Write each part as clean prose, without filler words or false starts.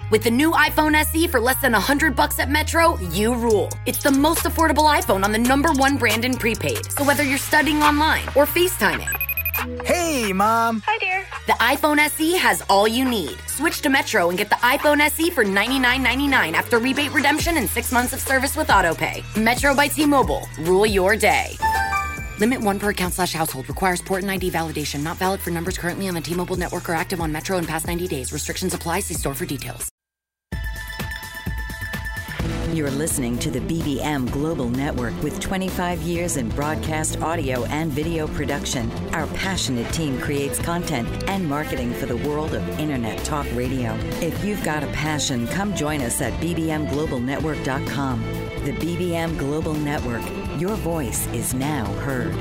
With the new iPhone SE for less than $100 at Metro, you rule. It's the most affordable iPhone on the #1 brand in prepaid. So whether you're studying online or FaceTiming. Hey, Mom. Hi, dear. The iPhone SE has all you need. Switch to Metro and get the iPhone SE for $99.99 after rebate redemption and 6 months of service with AutoPay. Metro by T-Mobile. Rule your day. Limit 1 per account/household. Requires port and ID validation. Not valid for numbers currently on the T-Mobile network or active on Metro in past 90 days. Restrictions apply. See store for details. You're listening to the BBM Global Network with 25 years in broadcast audio and video production. Our passionate team creates content and marketing for the world of Internet Talk Radio. If you've got a passion, come join us at bbmglobalnetwork.com. The BBM Global Network. Your voice is now heard.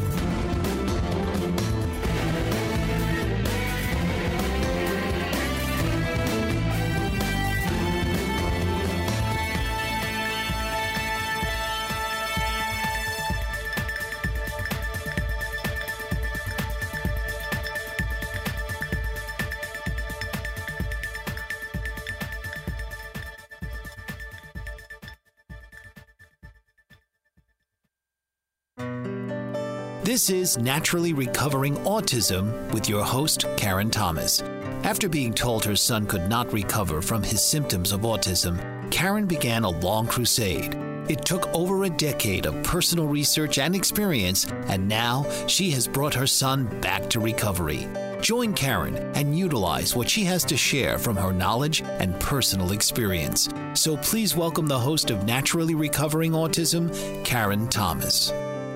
This is Naturally Recovering Autism with your host, Karen Thomas. After being told her son could not recover from his symptoms of autism, Karen began a long crusade. It took over a decade of personal research and experience, and now she has brought her son back to recovery. Join Karen and utilize what she has to share from her knowledge and personal experience. So please welcome the host of Naturally Recovering Autism, Karen Thomas.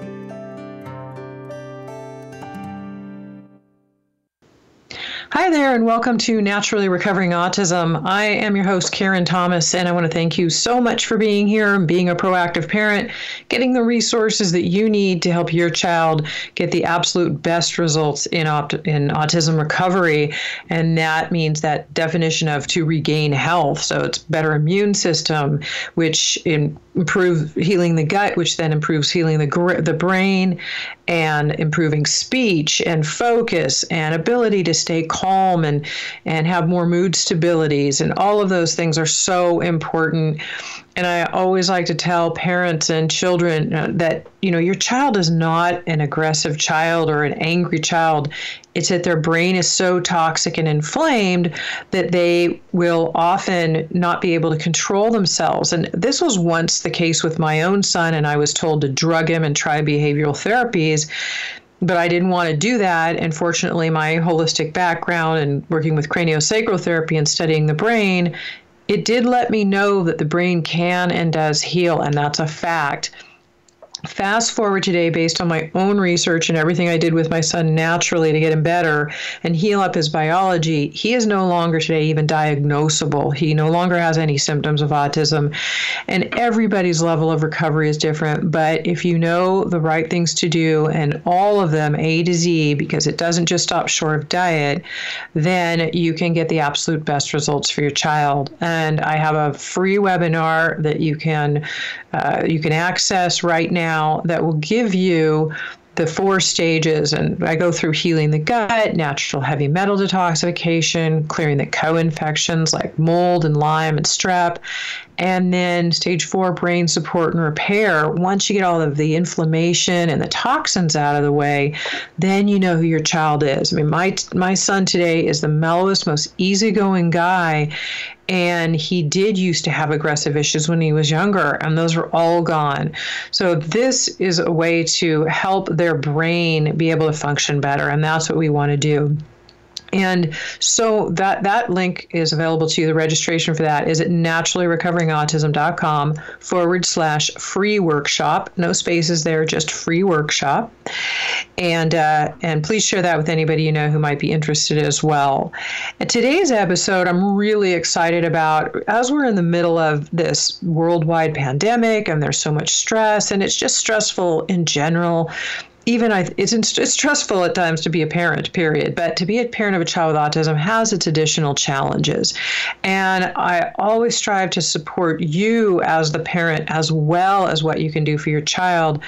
Hi there, and welcome to Naturally Recovering Autism. I am your host, Karen Thomas, and I want to thank you so much for being here, being a proactive parent, getting the resources that you need to help your child get the absolute best results in autism recovery. And that means that definition of to regain health. So it's better immune system, which improves healing the gut, which then improves healing the brain, and improving speech and focus and ability to stay calm and have more mood stabilities. And all of those things are so important. And I always like to tell parents and children that, your child is not an aggressive child or an angry child. It's that their brain is so toxic and inflamed that they will often not be able to control themselves. And this was once the case with my own son, and I was told to drug him and try behavioral therapies. But I didn't want to do that. And fortunately, my holistic background and working with craniosacral therapy and studying the brain, it did let me know that the brain can and does heal, and that's a fact. Fast forward today, based on my own research and everything I did with my son naturally to get him better and heal up his biology, he is no longer today even diagnosable. He no longer has any symptoms of autism. And everybody's level of recovery is different. But if you know the right things to do, and all of them A to Z, because it doesn't just stop short of diet, then you can get the absolute best results for your child. And I have a free webinar that you can access right now that will give you the 4 stages. And I go through healing the gut, natural heavy metal detoxification, clearing the co-infections like mold and Lyme and strep, and then stage 4, brain support and repair. Once you get all of the inflammation and the toxins out of the way, then you know who your child is. I mean, my son today is the mellowest, most easygoing guy. And he did used to have aggressive issues when he was younger, and those are all gone. So this is a way to help their brain be able to function better, and that's what we want to do. And so that link is available to you. The registration for that is at naturallyrecoveringautism.com/free workshop. No spaces there, just free workshop. And please share that with anybody you know who might be interested as well. And today's episode, I'm really excited about, as we're in the middle of this worldwide pandemic and there's so much stress, and it's just stressful in general. It's stressful at times to be a parent, period. But to be a parent of a child with autism has its additional challenges. And I always strive to support you as the parent, as well as what you can do for your child,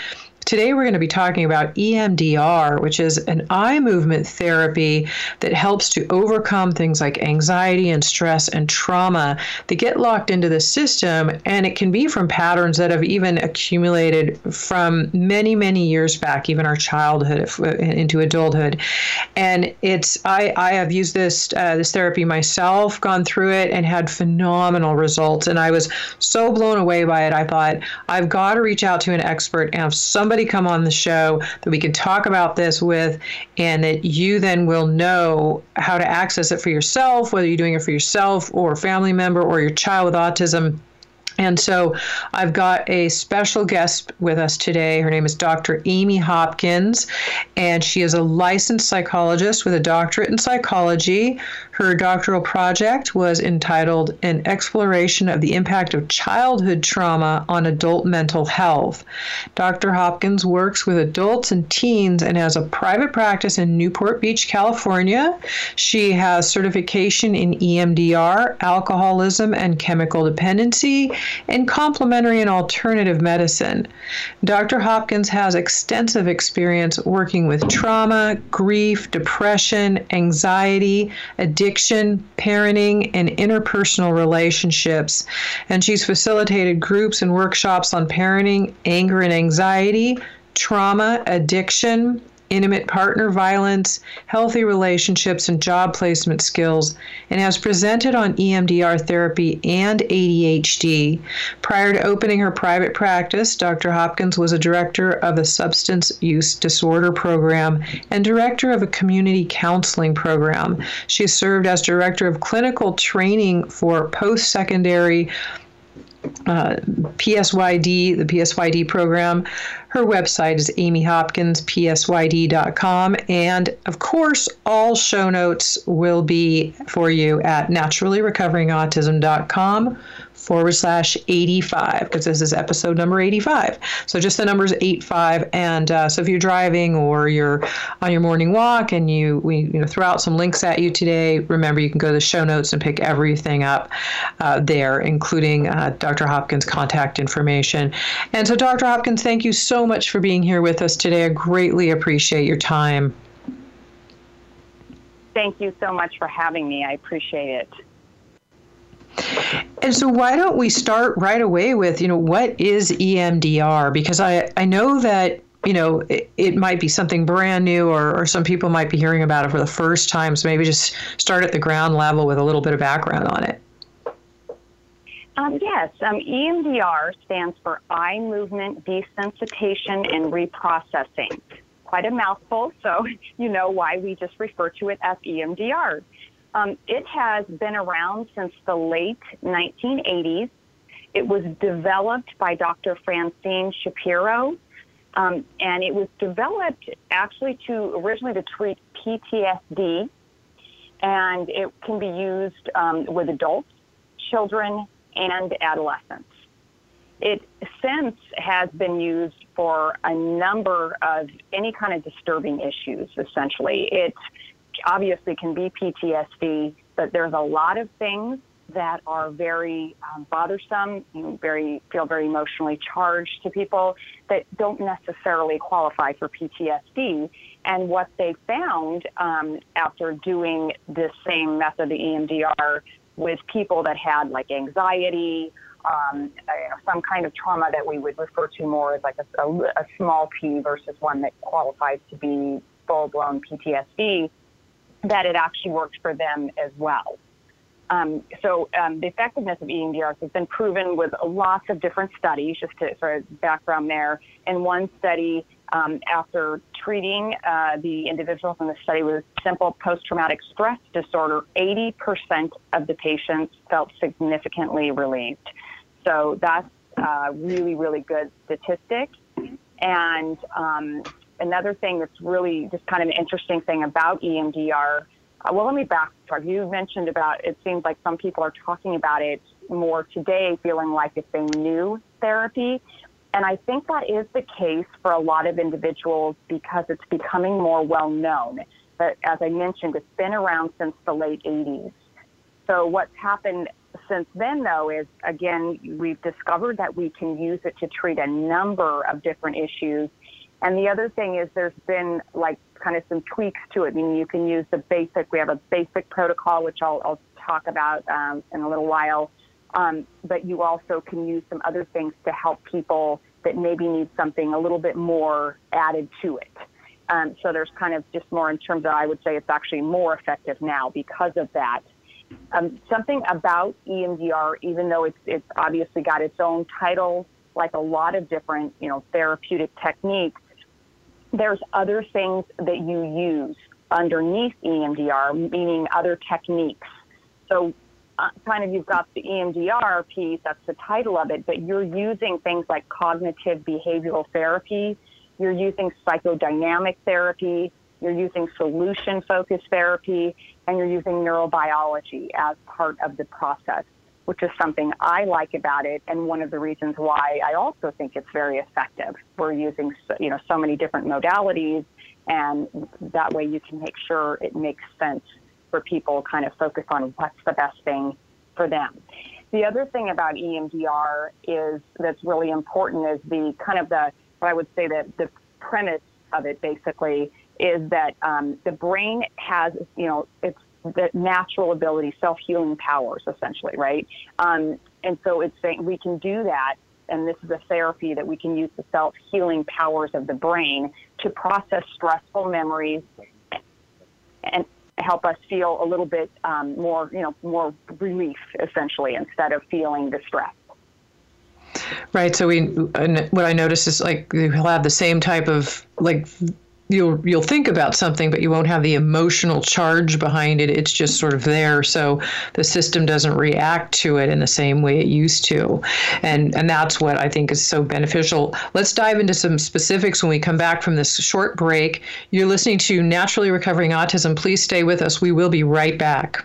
Today we're going to be talking about EMDR, which is an eye movement therapy that helps to overcome things like anxiety and stress and trauma that get locked into the system, and it can be from patterns that have even accumulated from many, many years back, even our childhood into adulthood. And I have used this therapy myself, gone through it, and had phenomenal results. And I was so blown away by it. I thought, I've got to reach out to an expert and have somebody come on the show that we can talk about this with, and that you then will know how to access it for yourself, whether you're doing it for yourself or a family member or your child with autism. And so I've got a special guest with us today. Her name is Dr. Amy Hopkins, and she is a licensed psychologist with a doctorate in psychology. Her doctoral project was entitled An Exploration of the Impact of Childhood Trauma on Adult Mental Health. Dr. Hopkins works with adults and teens and has a private practice in Newport Beach, California. She has certification in EMDR, alcoholism and chemical dependency, and complementary and alternative medicine. Dr. Hopkins has extensive experience working with trauma, grief, depression, anxiety, addiction, parenting, and interpersonal relationships. And she's facilitated groups and workshops on parenting, anger and anxiety, trauma, addiction, intimate partner violence, healthy relationships, and job placement skills, and has presented on EMDR therapy and ADHD. Prior to opening her private practice, Dr. Hopkins was a director of a substance use disorder program and director of a community counseling program. She has served as director of clinical training for post-secondary PSYD, the PSYD program. Her website is amyhopkinspsyd.com. And of course, all show notes will be for you at naturallyrecoveringautism.com/85, because this is episode number 85. So just the number's 85. And so if you're driving or you're on your morning walk and we throw out some links at you today, remember you can go to the show notes and pick everything up there, including Dr. Hopkins' contact information. And so Dr. Hopkins, thank you so much for being here with us today. I greatly appreciate your time. Thank you so much for having me. I appreciate it. And so why don't we start right away with, what is EMDR? Because I know that, it might be something brand new, or some people might be hearing about it for the first time. So maybe just start at the ground level with a little bit of background on it. Yes, EMDR stands for Eye Movement Desensitization and Reprocessing. Quite a mouthful, so you know why we just refer to it as EMDR. It has been around since the late 1980s. It was developed by Dr. Francine Shapiro, and it was developed actually originally to treat PTSD, and it can be used with adults, children, and adolescents. It since has been used for a number of any kind of disturbing issues, essentially. It obviously can be PTSD, but there's a lot of things that are very bothersome, feel very emotionally charged to people that don't necessarily qualify for PTSD. And what they found after doing this same method, the EMDR, with people that had like anxiety, some kind of trauma that we would refer to more as like a small P versus one that qualifies to be full-blown PTSD, that it actually worked for them as well. So the effectiveness of EMDR has been proven with lots of different studies, just to sort of background there. In one study, after treating the individuals in the study with simple post-traumatic stress disorder, 80% of the patients felt significantly relieved. So that's a really, really good statistic. And another thing that's really just kind of an interesting thing about EMDR, well, let me backtrack. You mentioned about, it seems like some people are talking about it more today, feeling like it's a new therapy. And I think that is the case for a lot of individuals because it's becoming more well-known. But as I mentioned, it's been around since the late 80s. So what's happened since then, though, is, again, we've discovered that we can use it to treat a number of different issues. And the other thing is there's been like kind of some tweaks to it. I mean, you can use we have a basic protocol, which I'll talk about in a little while. But you also can use some other things to help people that maybe need something a little bit more added to it. So there's kind of just more in terms of, I would say it's actually more effective now because of that. Something about EMDR, even though it's obviously got its own title, like a lot of different, therapeutic techniques, there's other things that you use underneath EMDR, meaning other techniques. So kind of you've got the EMDR piece, that's the title of it, but you're using things like cognitive behavioral therapy, you're using psychodynamic therapy, you're using solution-focused therapy, and you're using neurobiology as part of the process, which is something I like about it, and one of the reasons why I also think it's very effective. We're using, so many different modalities, and that way you can make sure it makes sense for people kind of focus on what's the best thing for them. The other thing about EMDR that's really important is what I would say that the premise of it basically is that the brain has, it's the natural ability, self-healing powers, essentially, right? And so it's saying we can do that, and this is a therapy that we can use the self-healing powers of the brain to process stressful memories and help us feel a little bit more relief, essentially, instead of feeling the stress. Right. So what I noticed is like you'll have the same type of like you'll think about something, but you won't have the emotional charge behind it. It's just sort of there. So the system doesn't react to it in the same way it used to. And that's what I think is so beneficial. Let's dive into some specifics when we come back from this short break. You're listening to Naturally Recovering Autism. Please stay with us. We will be right back.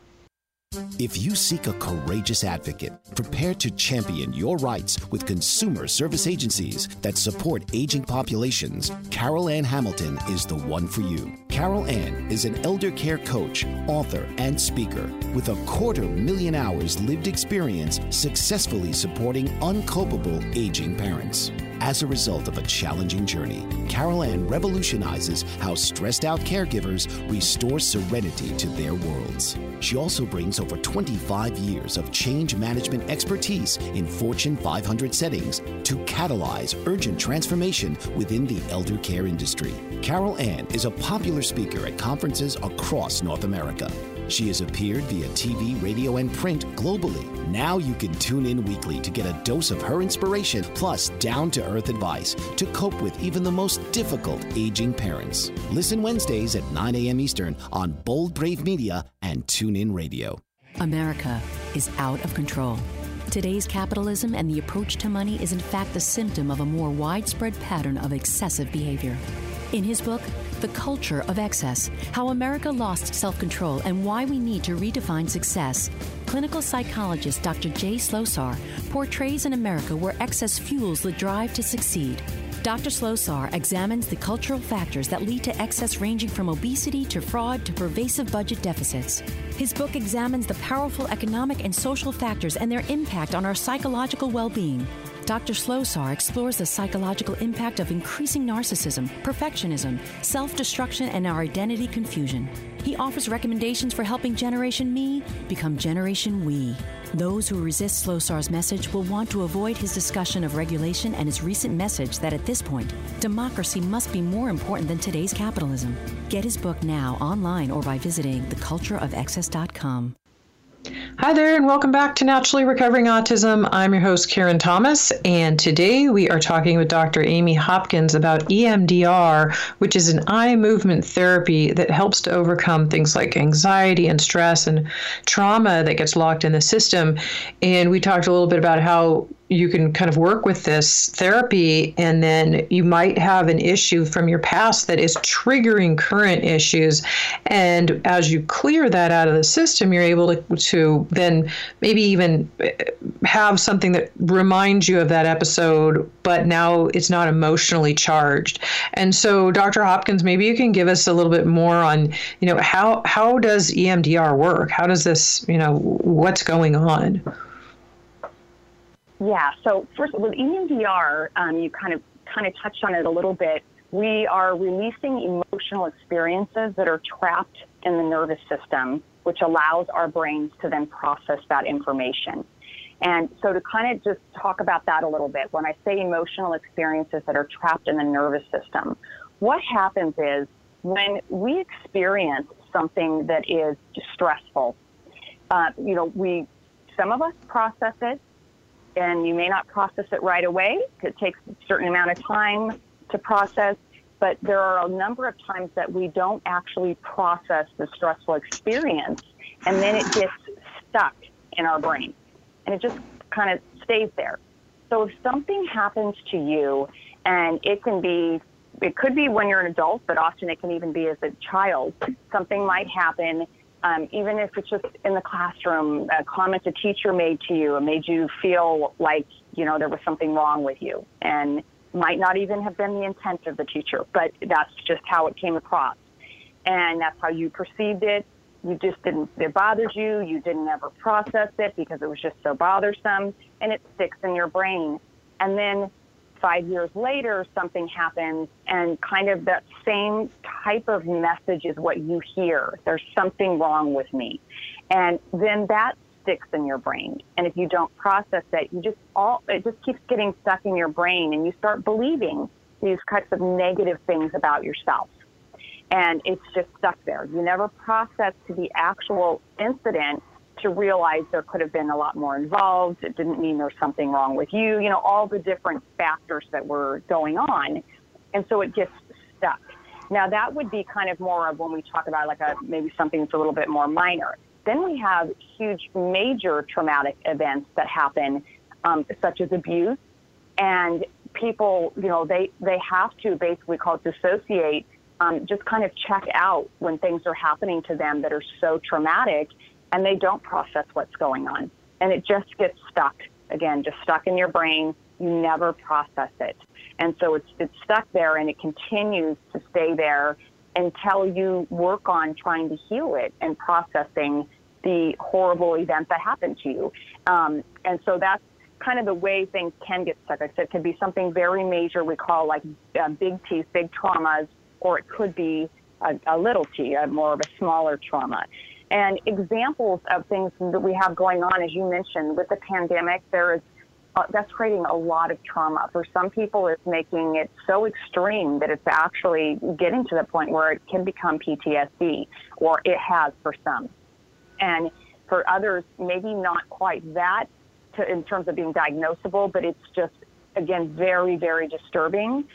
If you seek a courageous advocate, prepared to champion your rights with consumer service agencies that support aging populations, Carol Ann Hamilton is the one for you. Carol Ann is an elder care coach, author, and speaker with 250,000 hours lived experience successfully supporting uncopable aging parents. As a result of a challenging journey, Carol Ann revolutionizes how stressed out caregivers restore serenity to their worlds. She also brings over 25 years of change management expertise in Fortune 500 settings to catalyze urgent transformation within the elder care industry. Carol Ann is a popular speaker at conferences across North America. She has appeared via TV, radio, and print globally. Now you can tune in weekly to get a dose of her inspiration plus down-to-earth advice to cope with even the most difficult aging parents. Listen Wednesdays at 9 a.m. Eastern on Bold Brave Media and TuneIn Radio. America is out of control. Today's capitalism and the approach to money is in fact the symptom of a more widespread pattern of excessive behavior. In his book, The Culture of Excess, How America Lost Self-Control and Why We Need to Redefine Success, clinical psychologist Dr. Jay Slosar portrays an America where excess fuels the drive to succeed. Dr. Slosar examines the cultural factors that lead to excess ranging from obesity to fraud to pervasive budget deficits. His book examines the powerful economic and social factors and their impact on our psychological well-being. Dr. Slosar explores the psychological impact of increasing narcissism, perfectionism, self-destruction, and our identity confusion. He offers recommendations for helping Generation Me become Generation We. Those who resist Slosar's message will want to avoid his discussion of regulation and his recent message that at this point, democracy must be more important than today's capitalism. Get his book now online or by visiting thecultureofexcess.com. Hi there, and welcome back to Naturally Recovering Autism. I'm your host, Karen Thomas, and today we are talking with Dr. Amy Hopkins about EMDR, which is an eye movement therapy that helps to overcome things like anxiety and stress and trauma that gets locked in the system. And we talked a little bit about how you can kind of work with this therapy, and then you might have an issue from your past that is triggering current issues. And as you clear that out of the system, you're able to then maybe even have something that reminds you of that episode, but now it's not emotionally charged. And so, Dr. Hopkins, maybe you can give us a little bit more on, how does EMDR work? How does this, what's going on? Yeah, so first with EMDR, you kind of kind of touched on it a little bit. We are releasing emotional experiences that are trapped in the nervous system, which allows our brains to then process that information. And so to kind of just talk about that a little bit, when I say emotional experiences that are trapped in the nervous system, what happens is when we experience something that is stressful, some of us process it, and you may not process it right away. It takes a certain amount of time to process, but there are a number of times that we don't actually process the stressful experience, and then it gets stuck in our brain, and it just kind of stays there. So if something happens to you, and it could be when you're an adult, but often it can even be as a child, something might happen. Even if it's just in the classroom, a comment a teacher made to you and made you feel like, there was something wrong with you, and might not even have been the intent of the teacher, but that's just how it came across. And that's how you perceived it. It bothered you. You didn't ever process it because it was just so bothersome, and it sticks in your brain. And then 5 years later, something happens, and kind of that same type of message is what you hear. There's something wrong with me. And then that sticks in your brain. And if you don't process it, it just keeps getting stuck in your brain, and you start believing these types of negative things about yourself. And it's just stuck there. You never process to the actual incident to realize there could have been a lot more involved. It didn't mean there's something wrong with you, all the different factors that were going on. And so it gets stuck. Now, that would be kind of more of when we talk about maybe something that's a little bit more minor. Then we have huge, major traumatic events that happen, such as abuse. And people, they have to basically dissociate, just kind of check out when things are happening to them that are so traumatic, and they don't process what's going on. And it just gets stuck, again, just stuck in your brain. You never process it. And so it's stuck there, and it continues to stay there until you work on trying to heal it and processing the horrible event that happened to you. And so that's kind of the way things can get stuck. Like I said, it could be something very major we call big T's, big traumas, or it could be a little t, more of a smaller trauma. And examples of things that we have going on, as you mentioned, with the pandemic, that's creating a lot of trauma. For some people, it's making it so extreme that it's actually getting to the point where it can become PTSD, or it has for some. And for others, maybe not quite that in terms of being diagnosable, but it's just, again, very, very disturbing.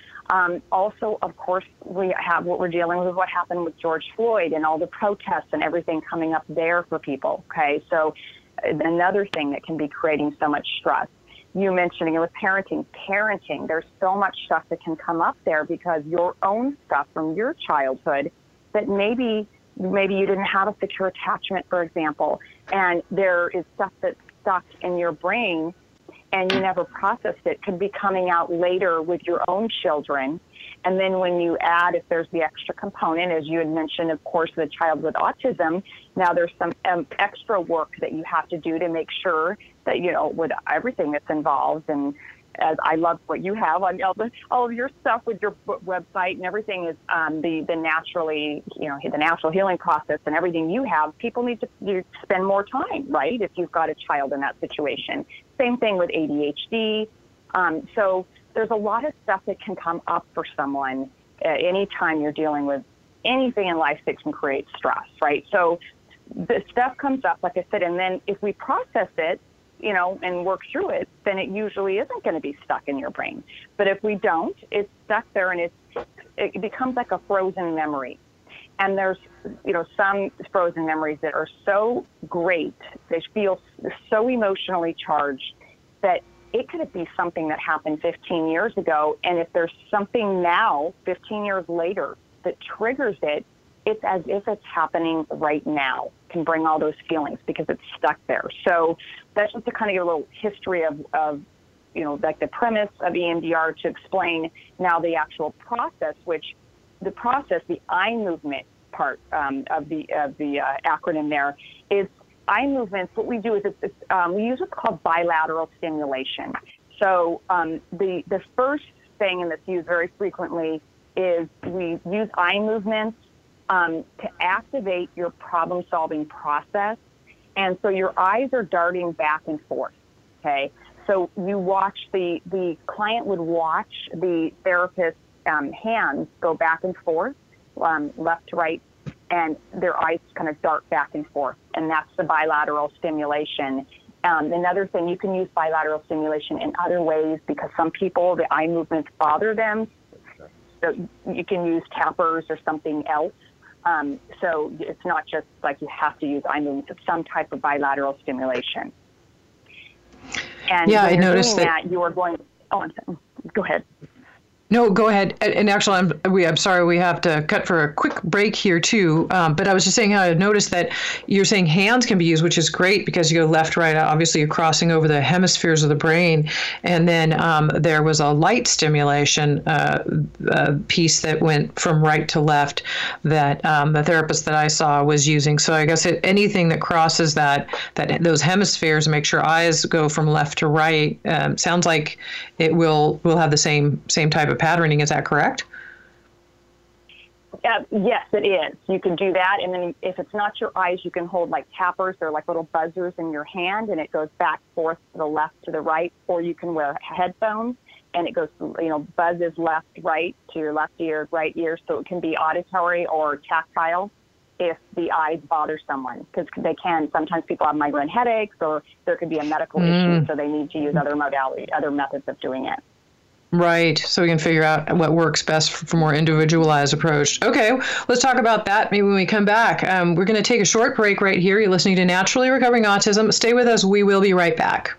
Also, of course, we have what we're dealing with, what happened with George Floyd and all the protests and everything coming up there for people. Okay, so another thing that can be creating so much stress. You mentioning it with parenting, there's so much stuff that can come up there because your own stuff from your childhood that maybe you didn't have a secure attachment, for example, and there is stuff that's stuck in your brain and you never processed it, could be coming out later with your own children. And then when you add, if there's the extra component, as you had mentioned, of course, the child with autism, now there's some extra work that you have to do to make sure that, with everything that's involved. And as I love what you have on all of your stuff with your website and everything is the natural healing process and everything you have. People need to spend more time, right? If you've got a child in that situation. Same thing with ADHD. So there's a lot of stuff that can come up for someone anytime you're dealing with anything in life that can create stress, right? So the stuff comes up, like I said, and then if we process it, and work through it, then it usually isn't going to be stuck in your brain. But if we don't, it's stuck there, and it becomes like a frozen memory. And there's, some frozen memories that are so great, they feel so emotionally charged that it could be something that happened 15 years ago. And if there's something now, 15 years later, that triggers it, it's as if it's happening right now, can bring all those feelings because it's stuck there. So that's just to kind of give a little history of the premise of EMDR to explain now the actual process, the eye movement part of the acronym there is eye movements. What we do is we use what's called bilateral stimulation. So the first saying, and that's used very frequently, is we use eye movements to activate your problem-solving process. And so your eyes are darting back and forth, okay? So you watch, the client would watch the therapist's hands go back and forth, left to right, and their eyes kind of dart back and forth. And that's the bilateral stimulation. Another thing, you can use bilateral stimulation in other ways because some people, the eye movements bother them. So you can use tappers or something else. So it's not just like you have to use eye movements, it's some type of bilateral stimulation. And yeah, when I you're noticed doing that you are going, go ahead. No, go ahead. And actually, I'm sorry, we have to cut for a quick break here too. But I was just saying how I noticed that you're saying hands can be used, which is great because you go left, right. Obviously, you're crossing over the hemispheres of the brain. And then there was a light stimulation piece that went from right to left that the therapist that I saw was using. So I guess anything that crosses those hemispheres, make sure eyes go from left to right. Sounds like it will have the same type of patterning. Is that correct? Yes, it is. You can do that. And then if it's not your eyes, you can hold like tappers. They're like little buzzers in your hand, and it goes back, forth, to the left, to the right. Or you can wear headphones, and it goes, buzzes left, right, to your left ear, right ear. So it can be auditory or tactile if the eyes bother someone, because they can. Sometimes people have migraine headaches, or there could be a medical issue, so they need to use other methods of doing it. Right. So we can figure out what works best for more individualized approach. Okay, let's talk about that maybe when we come back. We're going to take a short break right here. You're listening to Naturally Recovering Autism. Stay with us. We will be right back.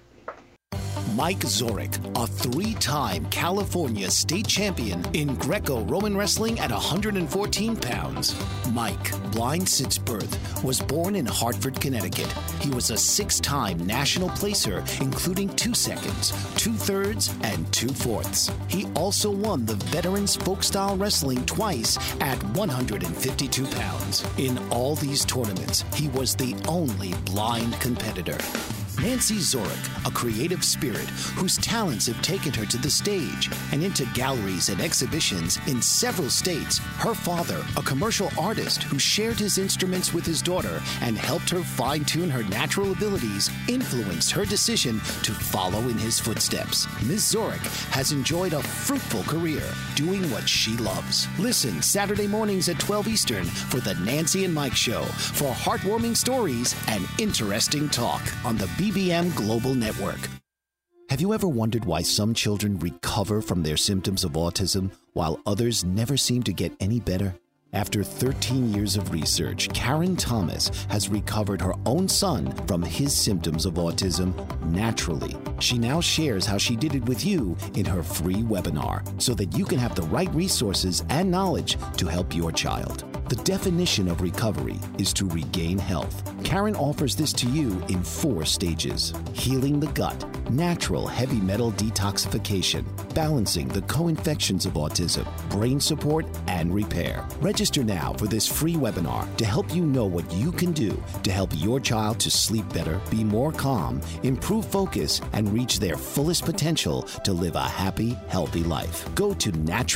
Mike Zorek, a 3-time California state champion in Greco-Roman wrestling at 114 pounds. Mike, blind since birth, was born in Hartford, Connecticut. He was a 6-time national placer, including 2 seconds, 2 thirds, and 2 fourths. He also won the Veterans Folk-Style Wrestling twice at 152 pounds. In all these tournaments, he was the only blind competitor. Nancy Zorek, a creative spirit whose talents have taken her to the stage and into galleries and exhibitions in several states. Her father, a commercial artist who shared his instruments with his daughter and helped her fine-tune her natural abilities, influenced her decision to follow in his footsteps. Ms. Zorek has enjoyed a fruitful career doing what she loves. Listen Saturday mornings at 12 Eastern for the Nancy and Mike Show for heartwarming stories and interesting talk on the BBM Global Network. Have you ever wondered why some children recover from their symptoms of autism while others never seem to get any better? After 13 years of research, Karen Thomas has recovered her own son from his symptoms of autism naturally. She now shares how she did it with you in her free webinar so that you can have the right resources and knowledge to help your child. The definition of recovery is to regain health. Karen offers this to you in 4 stages: healing the gut, natural heavy metal detoxification, balancing the co-infections of autism, brain support, and repair. Register now for this free webinar to help you know what you can do to help your child to sleep better, be more calm, improve focus, and reach their fullest potential to live a happy, healthy life. Go to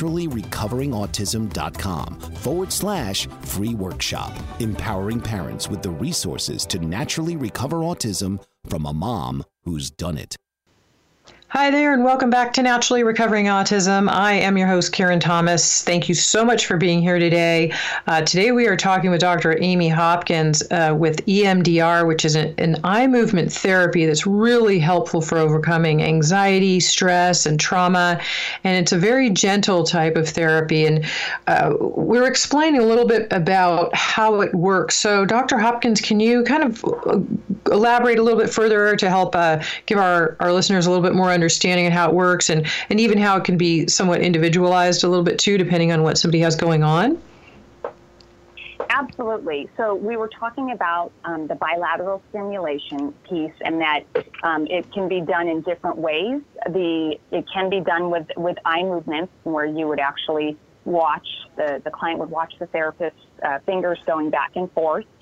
naturallyrecoveringalautism.com/free workshop, empowering parents with the resources to naturally recover autism from a mom who's done it. Hi there, and welcome back to Naturally Recovering Autism. I am your host, Karen Thomas. Thank you so much for being here today. Today we are talking with Dr. Amy Hopkins with EMDR, which is an eye movement therapy that's really helpful for overcoming anxiety, stress, and trauma. And it's a very gentle type of therapy. And we're explaining a little bit about how it works. So, Dr. Hopkins, can you kind of elaborate a little bit further to help give our listeners a little bit more understanding of how it works and even how it can be somewhat individualized a little bit too, depending on what somebody has going on? Absolutely. So we were talking about the bilateral stimulation piece, and that it can be done in different ways. It can be done with eye movements, where you would actually watch, the client would watch the therapist's fingers going back and forth.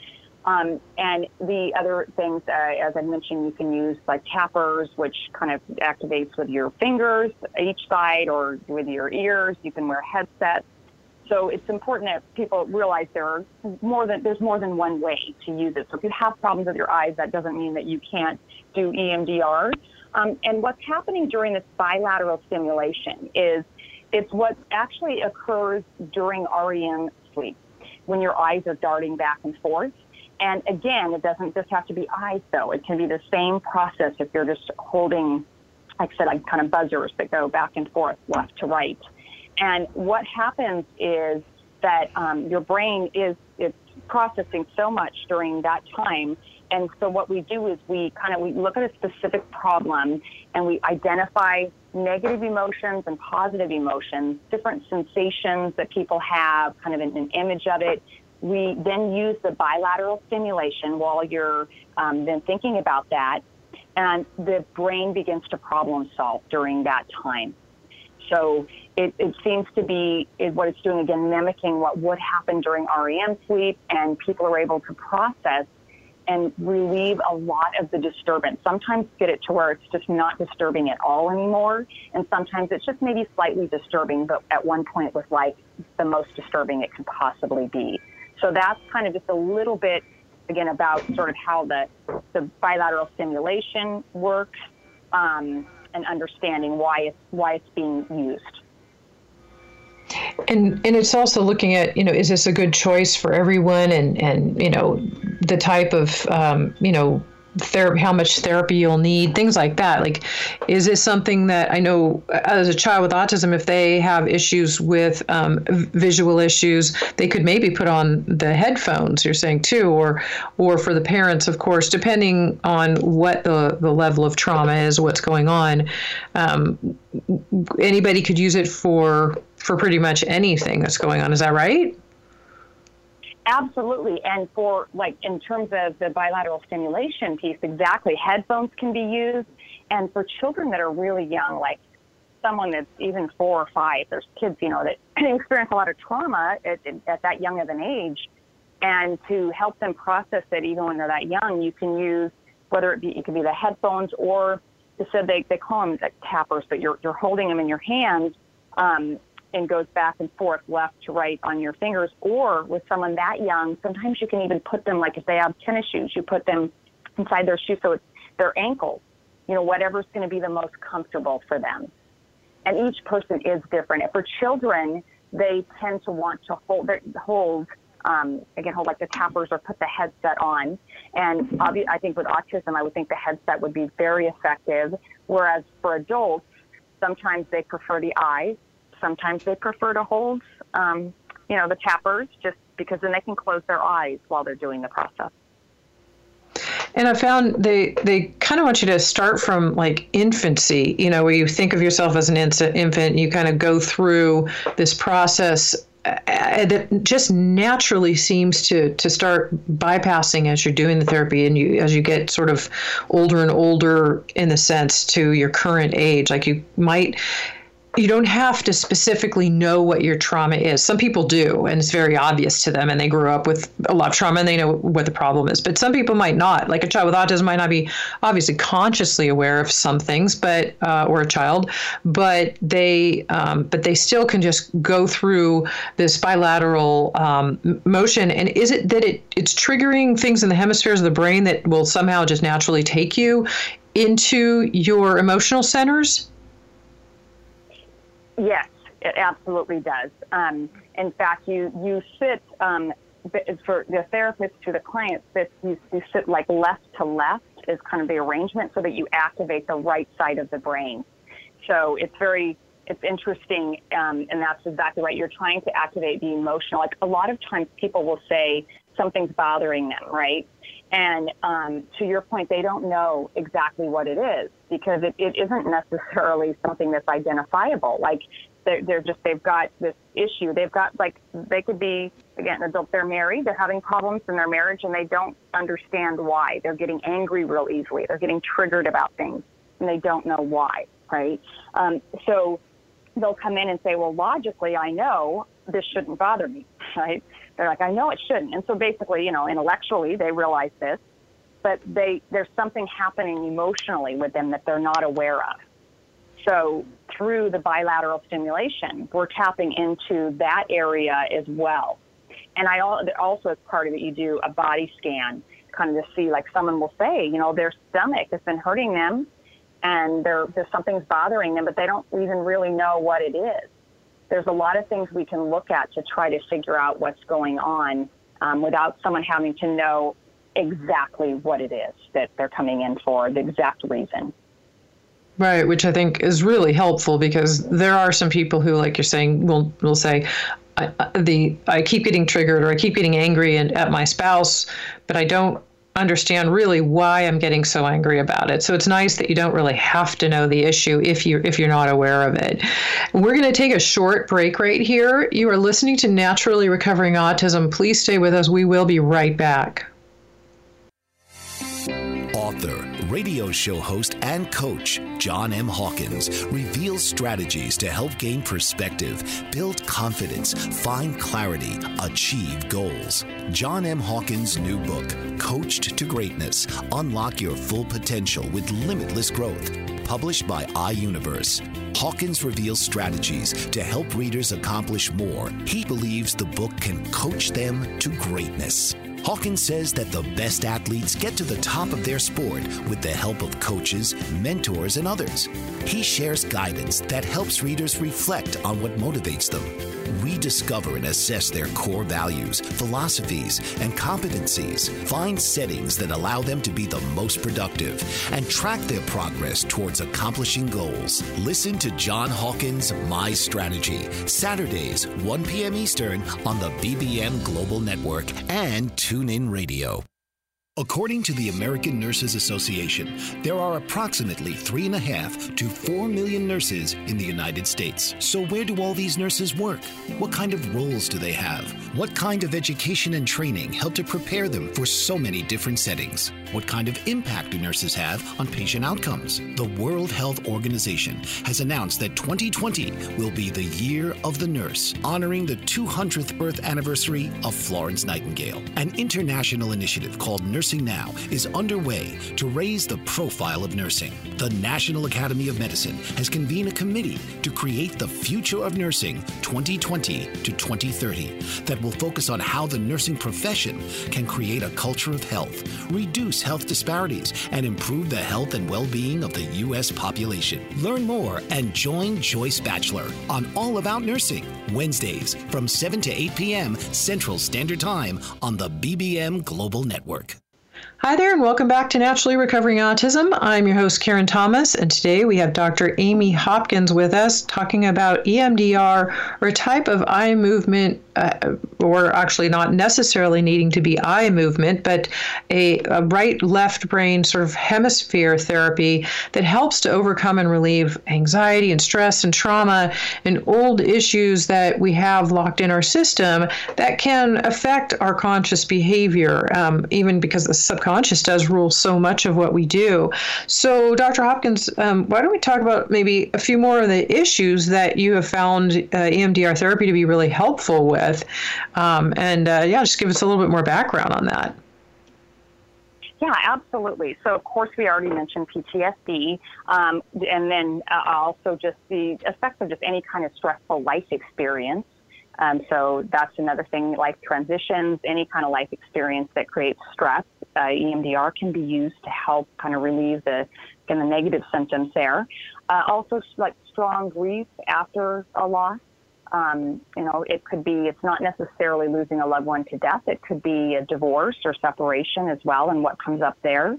And the other things, as I mentioned, you can use like tappers, which kind of activates with your fingers each side or with your ears. You can wear headsets. So it's important that people realize there's more than one way to use it. So if you have problems with your eyes, that doesn't mean that you can't do EMDR. And what's happening during this bilateral stimulation is it's what actually occurs during REM sleep when your eyes are darting back and forth. And again, it doesn't just have to be eyes, though. It can be the same process if you're just holding, like I said, like kind of buzzers that go back and forth, left to right. And what happens is that your brain it's processing so much during that time. And so what we do is we look at a specific problem and we identify negative emotions and positive emotions, different sensations that people have, kind of an image of it. We then use the bilateral stimulation while you're then thinking about that, and the brain begins to problem solve during that time. So it seems to be what it's doing, again, mimicking what would happen during REM sleep, and people are able to process and relieve a lot of the disturbance. Sometimes get it to where it's just not disturbing at all anymore, and sometimes it's just maybe slightly disturbing, but at one point it was like the most disturbing it could possibly be. So that's kind of just a little bit, again, about sort of how the bilateral stimulation works, and understanding why it's being used. And it's also looking at, is this a good choice for everyone, and the type of how much therapy you'll need, things like that. Like, is this something that, I know as a child with autism, if they have issues with visual issues, they could maybe put on the headphones, you're saying too, or for the parents, of course, depending on what the level of trauma is, what's going on. Anybody could use it for pretty much anything that's going on. Is that right? Absolutely. And for, like, in terms of the bilateral stimulation piece, exactly, headphones can be used. And for children that are really young, like someone that's even 4 or 5, there's kids, that experience a lot of trauma at that young of an age. And to help them process it, even when they're that young, you can use, it could be the headphones, or they call them like tappers, but you're holding them in your hands, and goes back and forth, left to right on your fingers. Or with someone that young, sometimes you can even put them, like if they have tennis shoes, you put them inside their shoes so it's their ankles, whatever's going to be the most comfortable for them. And each person is different. And for children, they tend to want to hold like the tappers or put the headset on. And I think with autism, I would think the headset would be very effective. Whereas for adults, sometimes they prefer the eyes. Sometimes they prefer to hold, the tappers, just because then they can close their eyes while they're doing the process. And I found they kind of want you to start from like infancy, where you think of yourself as an infant, you kind of go through this process that just naturally seems to start bypassing as you're doing the therapy, and as you get sort of older and older, in the sense to your current age. Like you don't have to specifically know what your trauma is. Some people do, and it's very obvious to them, and they grew up with a lot of trauma and they know what the problem is. But some people might not. Like a child with autism might not be obviously consciously aware of some things, but or a child, but they still can just go through this bilateral motion. And is it that it's triggering things in the hemispheres of the brain that will somehow just naturally take you into your emotional centers? Yes, it absolutely does. In fact, you sit, for the therapist to the client, you sit like left to left is kind of the arrangement, so that you activate the right side of the brain. So it's interesting, and that's exactly right. You're trying to activate the emotional. Like a lot of times people will say something's bothering them, right? And to your point, they don't know exactly what it is, because it isn't necessarily something that's identifiable. Like they've got this issue. They could be, again, adults, they're married, they're having problems in their marriage, and they don't understand why. They're getting angry real easily. They're getting triggered about things, and they don't know why, right? So they'll come in and say, well, logically, I know this shouldn't bother me. right? They're like, I know it shouldn't. And so basically, intellectually they realize this, but there's something happening emotionally with them that they're not aware of. So through the bilateral stimulation, we're tapping into that area as well. And also as part of it, you do a body scan, kind of to see, like someone will say, their stomach has been hurting them and there's something's bothering them, but they don't even really know what it is. There's a lot of things we can look at to try to figure out what's going on without someone having to know exactly what it is that they're coming in for, the exact reason. Right, which I think is really helpful, because there are some people who, like you're saying, will say, I keep getting triggered, or I keep getting angry at my spouse, but I don't understand really why I'm getting so angry about it. So it's nice that you don't really have to know the issue if you're not aware of it. We're going to take a short break right here. You are listening to Naturally Recovering Autism. Please stay with us. We will be right back. Author, radio show host, and coach John M. Hawkins reveals strategies to help gain perspective, build confidence, find clarity, achieve goals. John M. Hawkins' new book, Coached to Greatness, Unlock Your Full Potential with Limitless Growth, published by iUniverse. Hawkins reveals strategies to help readers accomplish more. He believes the book can coach them to greatness. Hawkins says that the best athletes get to the top of their sport with the help of coaches, mentors, and others. He shares guidance that helps readers reflect on what motivates them, rediscover and assess their core values, philosophies, and competencies, find settings that allow them to be the most productive, and track their progress towards accomplishing goals. Listen to John Hawkins' My Strategy, Saturdays, 1 p.m. Eastern on the BBM Global Network and TuneIn Radio. According to the American Nurses Association, there are approximately 3.5 to 4 million nurses in the United States. So where do all these nurses work? What kind of roles do they have? What kind of education and training help to prepare them for so many different settings? What kind of impact do nurses have on patient outcomes? The World Health Organization has announced that 2020 will be the Year of the Nurse, honoring the 200th birth anniversary of Florence Nightingale. An international initiative called Nursing Now is underway to raise the profile of nursing. The National Academy of Medicine has convened a committee to create the Future of Nursing 2020 to 2030 that will focus on how the nursing profession can create a culture of health, reduce health disparities, and improve the health and well-being of the U.S. population. Learn more and join Joyce Batchelor on All About Nursing, Wednesdays from 7 to 8 p.m. Central Standard Time on the BBM Global Network. Hi there, and welcome back to Naturally Recovering Autism. I'm your host, Karen Thomas, and today we have Dr. Amy Hopkins with us talking about EMDR, or a type of eye movement, or actually not necessarily needing to be eye movement, but a right-left brain sort of hemisphere therapy that helps to overcome and relieve anxiety and stress and trauma and old issues that we have locked in our system that can affect our conscious behavior, even because the subconscious does rule so much of what we do. So, Dr. Hopkins, why don't we talk about maybe a few more of the issues that you have found EMDR therapy to be really helpful with? Just give us a little bit more background on that. Yeah, absolutely. So, of course, we already mentioned PTSD, and then also just the effects of just any kind of stressful life experience. So that's another thing, life transitions, any kind of life experience that creates stress. EMDR can be used to help kind of relieve the negative symptoms there. Also, like strong grief after a loss. It could be, it's not necessarily losing a loved one to death. It could be a divorce or separation as well, and what comes up there.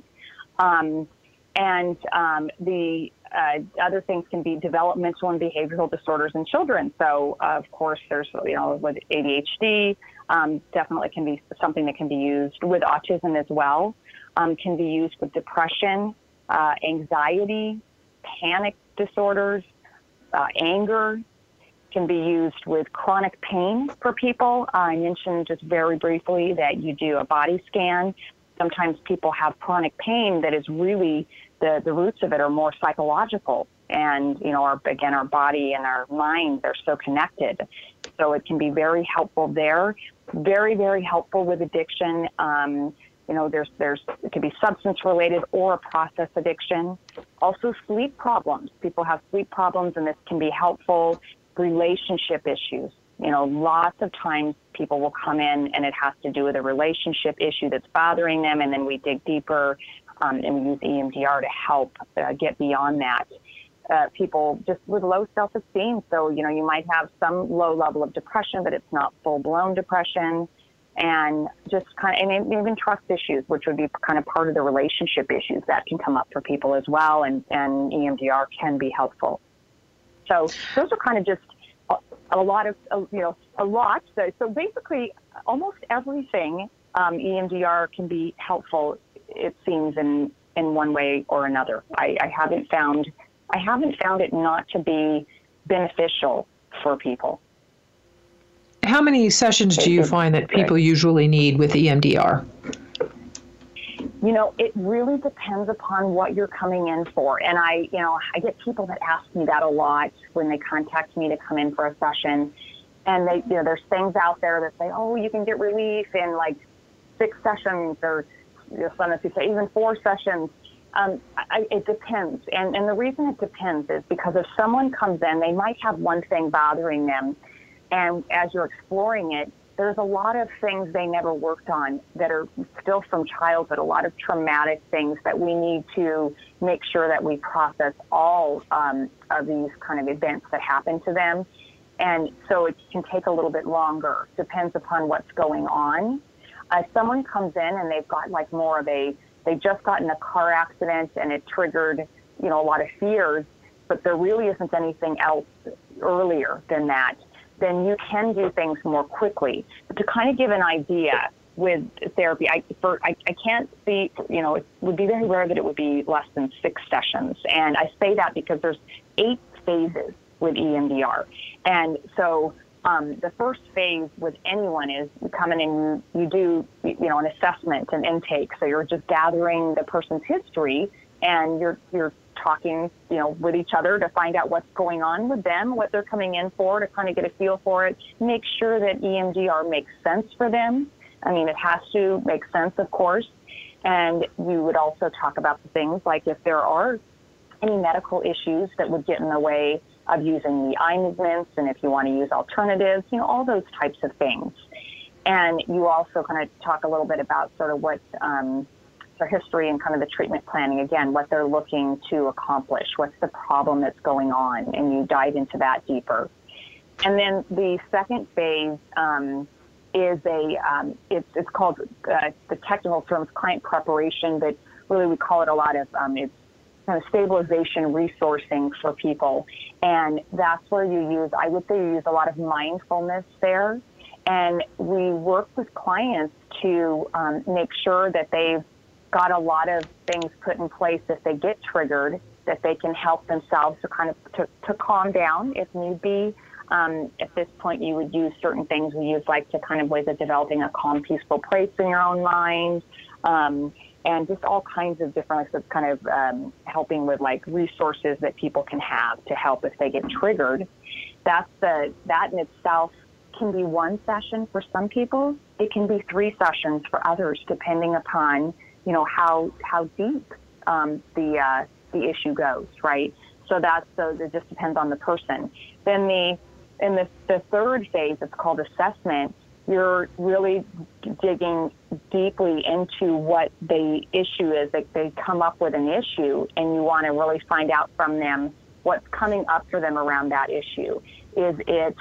The other things can be developmental and behavioral disorders in children. So, of course, there's, with ADHD, definitely can be something that can be used with autism as well, can be used with depression, anxiety, panic disorders, anger, can be used with chronic pain for people. I mentioned just very briefly that you do a body scan. Sometimes people have chronic pain that is really, the roots of it are more psychological. And, our body and our mind, they're so connected. So it can be very helpful there. Very, very helpful with addiction. It could be substance related or a process addiction. Also sleep problems. People have sleep problems, and this can be helpful. Relationship issues. Lots of times people will come in and it has to do with a relationship issue that's bothering them, and then we dig deeper and we use EMDR to help get beyond that. People just with low self-esteem. So, you might have some low level of depression, but it's not full-blown depression. And just and even trust issues, which would be kind of part of the relationship issues that can come up for people as well. And EMDR can be helpful. So those are kind of just a lot. So basically almost everything EMDR can be helpful, it seems, in one way or another. I haven't found it not to be beneficial for people. How many sessions do you find that people usually need with EMDR? It really depends upon what you're coming in for. And I get people that ask me that a lot when they contact me to come in for a session. And there's things out there that say, oh, you can get relief in like 6 sessions, or some of you say even 4 sessions. It depends. And the reason it depends is because if someone comes in, they might have one thing bothering them. And as you're exploring it, there's a lot of things they never worked on that are still from childhood, a lot of traumatic things that we need to make sure that we process all of these kind of events that happen to them. And so it can take a little bit longer, depends upon what's going on. Someone comes in and they've got like they just got in a car accident and it triggered, a lot of fears, but there really isn't anything else earlier than that. Then you can do things more quickly. But to kind of give an idea with therapy, I can't see, it would be very rare that it would be less than 6 sessions. And I say that because there's 8 phases with EMDR. And so the first phase with anyone is you come in and you do, an assessment and intake. So you're just gathering the person's history, and you're talking, with each other to find out what's going on with them, what they're coming in for, to kind of get a feel for it. Make sure that EMDR makes sense for them. I mean, it has to make sense, of course. And you would also talk about the things like if there are any medical issues that would get in the way of using the eye movements, and if you want to use alternatives, all those types of things. And you also kind of talk a little bit about sort of what their history and kind of the treatment planning, again, what they're looking to accomplish, what's the problem that's going on, and you dive into that deeper. And then the second phase is it's called, the technical term is client preparation, but really we call it a lot of, it's kind of stabilization resourcing for people. And that's where I would say you use a lot of mindfulness there. And we work with clients to make sure that they've got a lot of things put in place if they get triggered, that they can help themselves to kind of to calm down if need be. At this point, you would use certain things we use, like to kind of ways of developing a calm, peaceful place in your own mind, and just all kinds of different kind of helping with like resources that people can have to help if they get triggered. That in itself can be 1 session for some people. It can be 3 sessions for others, depending upon how deep the issue goes, right? So it just depends on the person. Then in the third phase, it's called assessment. You're really digging deeply into what the issue is. Like they come up with an issue, and you want to really find out from them what's coming up for them around that issue. Is it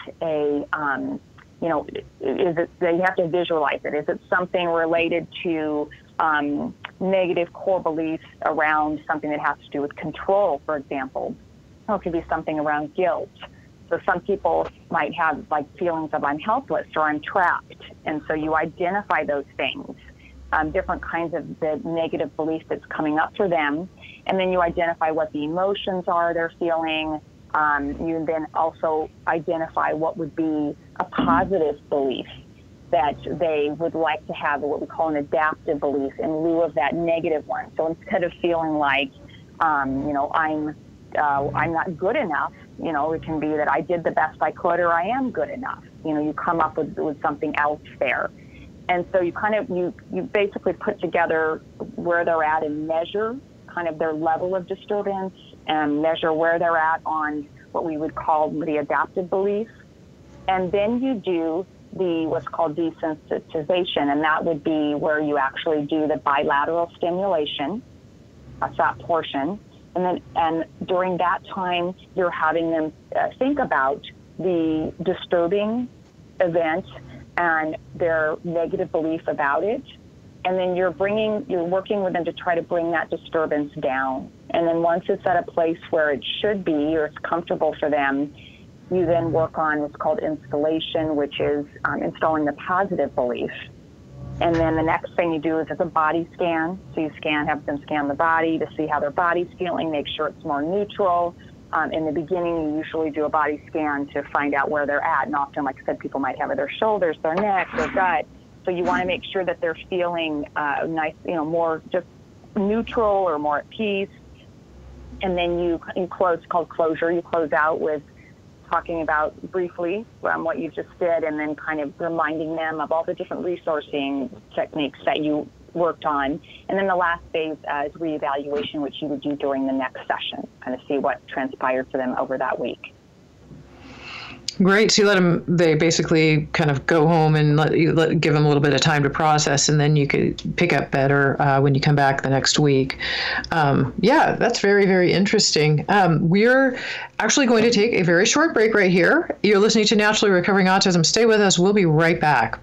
you have to visualize it. Is it something related to negative core beliefs around something that has to do with control, for example? Or it could be something around guilt. So some people might have like feelings of I'm helpless or I'm trapped. And so you identify those things, different kinds of the negative belief that's coming up for them. And then you identify what the emotions are they're feeling. You then also identify what would be a positive belief that they would like to have, what we call an adaptive belief in lieu of that negative one. So instead of feeling like, I'm not good enough, It can be that I did the best I could, or I am good enough. You come up with something else there. And so you basically put together where they're at and measure kind of their level of disturbance and measure where they're at on what we would call the adaptive belief. And then you do what's called desensitization, and that would be where you actually do the bilateral stimulation. That's that portion. And during that time, you're having them think about the disturbing event and their negative belief about it. And then you're working with them to try to bring that disturbance down. And then once it's at a place where it should be or it's comfortable for them, you then work on what's called installation, which is installing the positive belief. And then the next thing you do is a body scan. So you have them scan the body to see how their body's feeling, make sure it's more neutral. In the beginning, you usually do a body scan to find out where they're at. And often, like I said, people might have their shoulders, their neck, their gut. So you want to make sure that they're feeling nice, more just neutral or more at peace. And then you close, called closure. You close out with talking about briefly what you just did, and then kind of reminding them of all the different resourcing techniques that you worked on. And then the last phase is reevaluation, which you would do during the next session, kind of see what transpired for them over that week. Great. So you let them, they basically kind of go home and give them a little bit of time to process, and then you could pick up better when you come back the next week. Yeah, that's very, very interesting. We're actually going to take a very short break right here. You're listening to Naturally Recovering Autism. Stay with us. We'll be right back.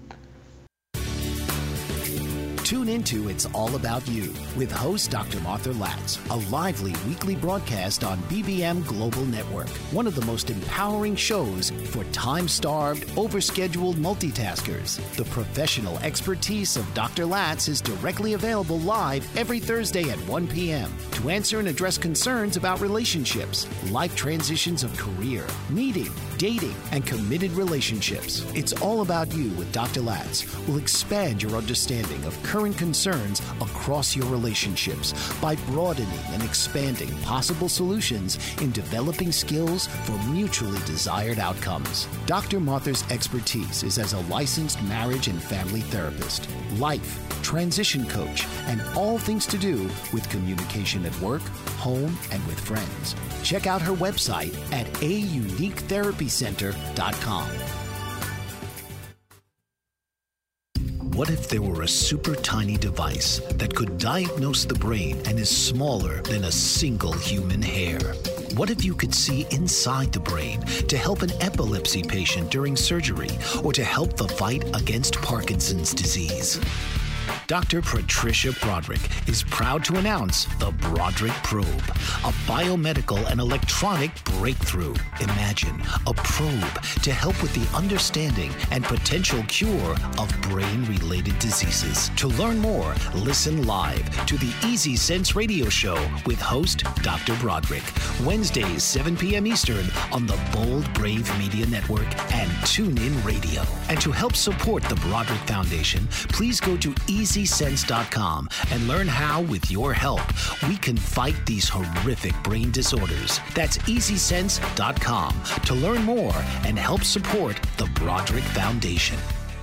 Tune into It's All About You with host Dr. Martha Latz, a lively weekly broadcast on BBM Global Network, one of the most empowering shows for time-starved, overscheduled multitaskers. The professional expertise of Dr. Latz is directly available live every Thursday at 1 p.m. to answer and address concerns about relationships, life transitions of career, meeting, dating, and committed relationships. It's All About You with Dr. Latz will expand your understanding of current concerns across your relationships by broadening and expanding possible solutions in developing skills for mutually desired outcomes. Dr. Martha's expertise is as a licensed marriage and family therapist, life, transition coach, and all things to do with communication at work, home, and with friends. Check out her website at auniquetherapycenter.com. What if there were a super tiny device that could diagnose the brain and is smaller than a single human hair? What if you could see inside the brain to help an epilepsy patient during surgery or to help the fight against Parkinson's disease? Dr. Patricia Broderick is proud to announce the Broderick Probe, a biomedical and electronic breakthrough. Imagine a probe to help with the understanding and potential cure of brain-related diseases. To learn more, listen live to the Easy Sense radio show with host Dr. Broderick, Wednesdays 7 p.m. Eastern on the Bold Brave Media Network and TuneIn Radio. And to help support the Broderick Foundation, please go to EasySense.com and learn how, with your help, we can fight these horrific brain disorders. That's EasySense.com to learn more and help support the Broderick Foundation.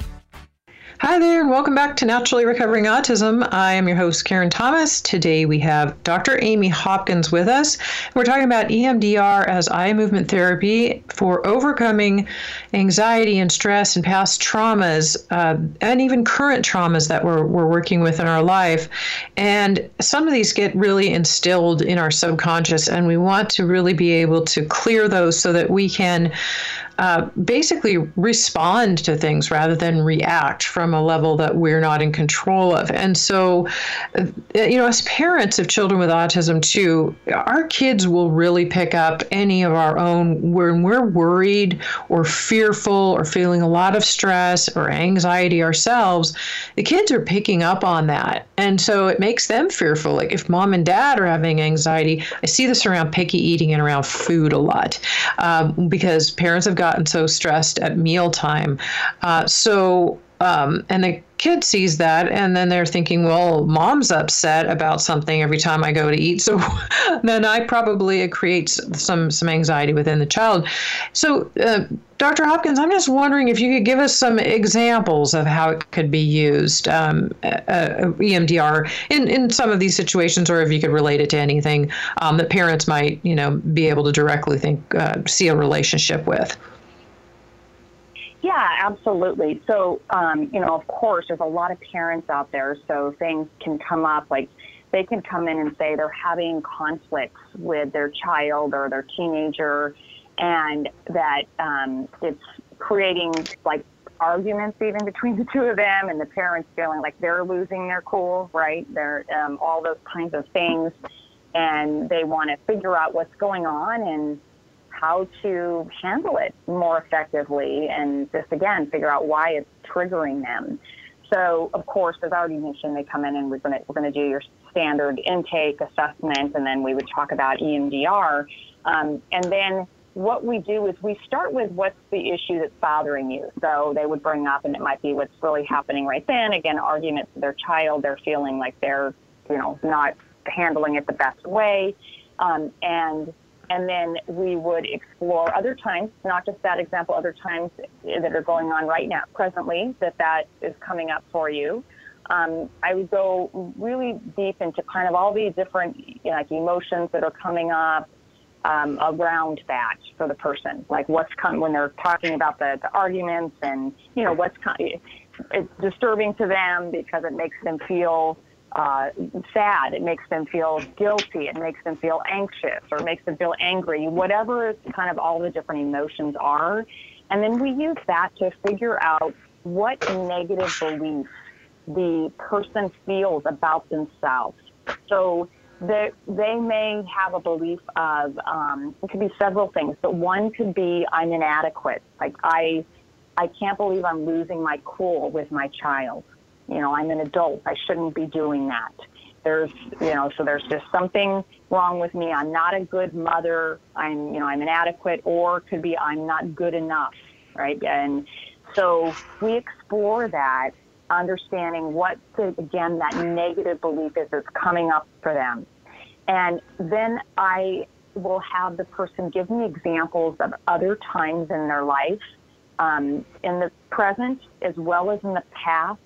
Hi there, and welcome back to Naturally Recovering Autism. I am your host, Karen Thomas. Today we have Dr. Amy Hopkins with us. We're talking about EMDR as eye movement therapy for overcoming anxiety and stress and past traumas, and even current traumas that we're working with in our life. And some of these get really instilled in our subconscious, and we want to really be able to clear those so that we can basically respond to things rather than react from a level that we're not in control of. And so, as parents of children with autism too, our kids will really pick up any of our own when we're worried or fearful or feeling a lot of stress or anxiety ourselves. The kids are picking up on that. And so it makes them fearful. Like if mom and dad are having anxiety, I see this around picky eating and around food a lot, because parents have gotten so stressed at mealtime. And the kid sees that, and then they're thinking, well, mom's upset about something every time I go to eat. So then it creates some anxiety within the child. So Dr. Hopkins, I'm just wondering if you could give us some examples of how it could be used, EMDR, in some of these situations, or if you could relate it to anything that parents might, be able to directly see a relationship with. Yeah, absolutely. So, of course, there's a lot of parents out there, so things can come up, like they can come in and say they're having conflicts with their child or their teenager, and that it's creating like arguments even between the two of them, and the parents feeling like they're losing their cool, right? They're all those kinds of things, and they want to figure out what's going on and how to handle it more effectively, and just again figure out why it's triggering them. So, of course, as I already mentioned, they come in and we're going to do your standard intake assessment, and then we would talk about EMDR, and then what we do is we start with what's the issue that's bothering you. So they would bring up, and it might be what's really happening right then. Again, arguments with their child. They're feeling like they're, not handling it the best way, and then we would explore other times, not just that example, other times that are going on right now, presently, that is coming up for you. I would go really deep into kind of all these different emotions that are coming up around that for the person, like what's coming when they're talking about the arguments, and what's it's disturbing to them because it makes them feel sad, it makes them feel guilty, it makes them feel anxious, or it makes them feel angry, whatever kind of all the different emotions are. And then we use that to figure out what negative beliefs the person feels about themselves. So they may have a belief of, it could be several things, but one could be, I'm inadequate. Like, I can't believe I'm losing my cool with my child. I'm an adult. I shouldn't be doing that. There's just something wrong with me. I'm not a good mother. I'm inadequate, or it could be I'm not good enough, right? And so we explore that, understanding what, again, that negative belief is that's coming up for them. And then I will have the person give me examples of other times in their life, in the present as well as in the past,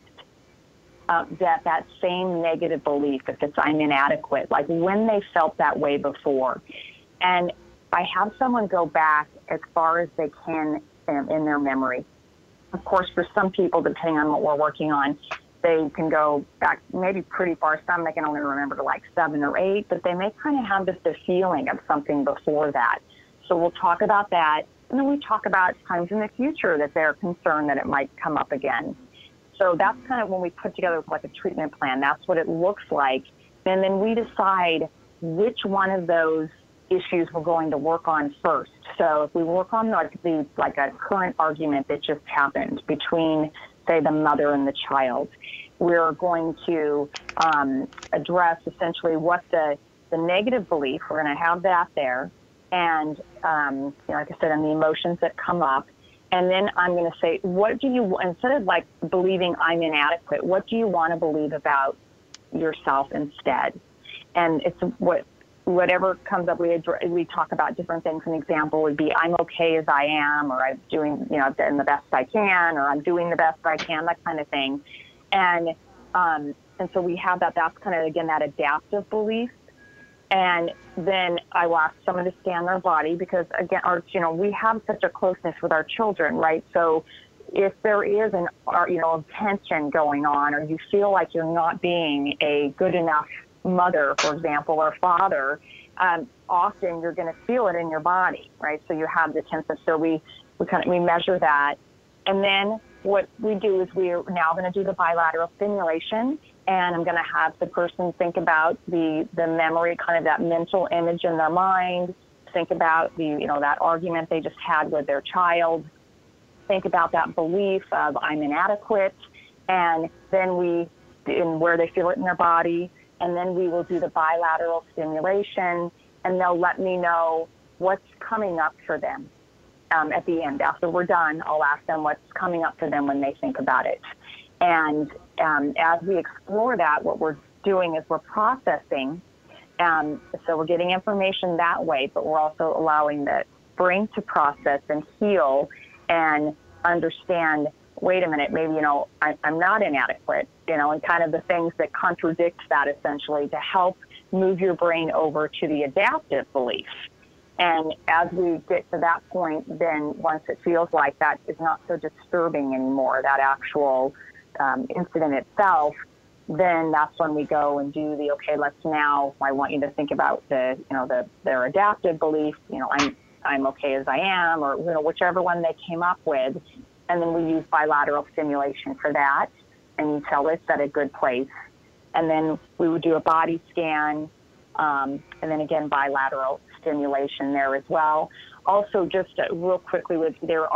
that same negative belief, if it's I'm inadequate, like when they felt that way before. And I have someone go back as far as they can in their memory. Of course, for some people, depending on what we're working on, they can go back maybe pretty far. Some they can only remember to like 7 or 8, but they may kind of have just a feeling of something before that. So we'll talk about that, and then we talk about times in the future that they're concerned that it might come up again. So that's kind of when we put together like a treatment plan. That's what it looks like. And then we decide which one of those issues we're going to work on first. So if we work on like a current argument that just happened between, say, the mother and the child, we're going to address essentially what the negative belief, we're going to have that there, and like I said, and the emotions that come up. And then I'm going to say, what do you, instead of like believing I'm inadequate, what do you want to believe about yourself instead? And it's whatever comes up, we talk about different things. An example would be, I'm okay as I am, or I'm doing, I've done the best I can, or I'm doing the best I can, that kind of thing. And so we have that, that's kind of, again, that adaptive belief. And then I will ask someone to scan their body because, again, we have such a closeness with our children, right? So if there is a tension going on, or you feel like you're not being a good enough mother, for example, or father, often you're going to feel it in your body, right? So you have the tension. So we measure that. And then what we do is we're now going to do the bilateral stimulation. And I'm going to have the person think about the memory, kind of that mental image in their mind. Think about that argument they just had with their child. Think about that belief of I'm inadequate, and then where they feel it in their body. And then we will do the bilateral stimulation, and they'll let me know what's coming up for them. At the end, after we're done, I'll ask them what's coming up for them when they think about it. And as we explore that, what we're doing is we're processing. So we're getting information that way, but we're also allowing the brain to process and heal and understand, wait a minute, maybe, I'm not inadequate, and kind of the things that contradict that, essentially, to help move your brain over to the adaptive belief. And as we get to that point, then once it feels like that is not so disturbing anymore, that actual incident itself, then that's when we go and do the, okay, I want you to think about their adaptive belief, I'm okay as I am, or, whichever one they came up with. And then we use bilateral stimulation for that. And you tell it's at a good place. And then we would do a body scan, and then again, bilateral stimulation there as well. Also, just real quickly, with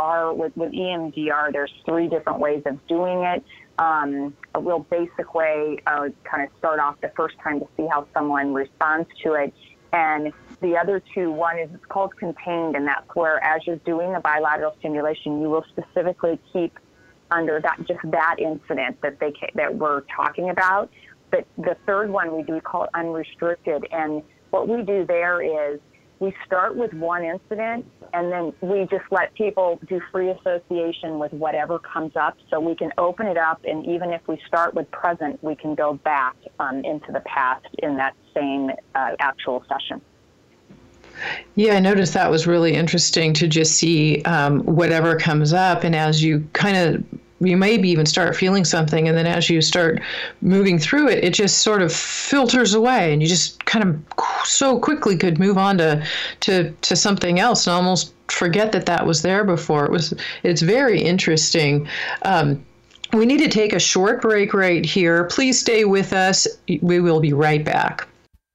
EMDR, there's 3 different ways of doing it. A real basic way, I would kind of start off the first time to see how someone responds to it. And the other 2, one is it's called contained, and that's where, as you're doing the bilateral stimulation, you will specifically keep under that incident that we're talking about. But the third one we call it unrestricted. And what we do there is we start with one incident, and then we just let people do free association with whatever comes up, so we can open it up. And even if we start with present, we can go back into the past in that same actual session. Yeah, I noticed that was really interesting to just see whatever comes up. And as you you maybe even start feeling something, and then as you start moving through it, it just sort of filters away, and you just kind of so quickly could move on to something else and almost forget that was there before. It's very interesting. We need to take a short break right here. Please stay with us. We will be right back.